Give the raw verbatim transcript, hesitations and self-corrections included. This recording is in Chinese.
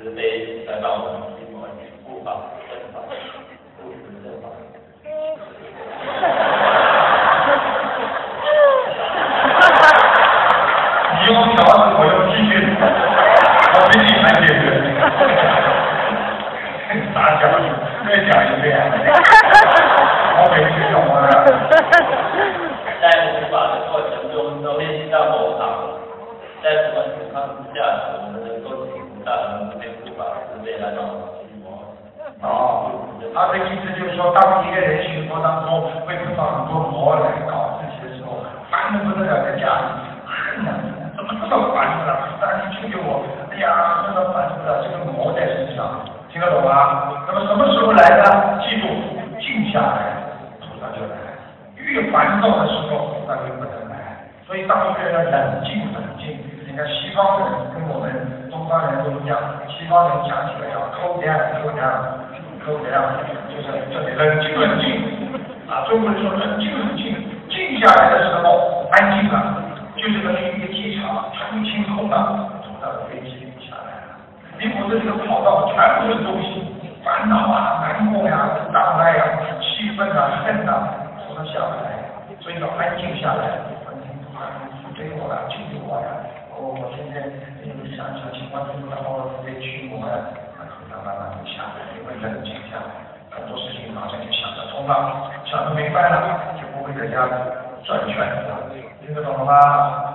慈悲来帮我们提供护法正法，护持正法。 你用条子，我用继续，我比你还解决。傻讲，再讲一遍。我没听懂啊。 在护法的过程中，都练习到佛法。在什么情况之下，我们能够请菩萨能被护法慈悲来帮我们驱魔？ 哦，他的意思就是说，当一个人学佛当中会碰到很多魔来搞自己的时候，烦得不得了，在家里恨呐，怎么这么烦的了？菩萨，你救救我！哎呀，真的烦死了，这个魔在身上，听得懂吗？那么什么时候来呢？记住，静下来，菩萨就来；越烦躁的时候，菩萨就不能来。所以，当一个人要冷静冷静。你看西方人跟我们东方人都一样，西方人讲起来要抠点抠点抠点，就是这里冷静冷静啊！中国人说冷静冷静，静下来的时候安静了，就是等于一个机场全部清空了，从那个飞机下来了。你否则这个跑道全部是东西，烦恼啊、难过呀、障碍呀、气愤啊、恨呐，从那下来，所以要安静下来。对我了，救救我呀！我我现在有想想情况，就是然后被驱魔呀，然后慢慢慢慢下来，因为冷静下来，很多事情马上就想得通了，想得明白了，就不会在家里转圈子了，听得懂了吗？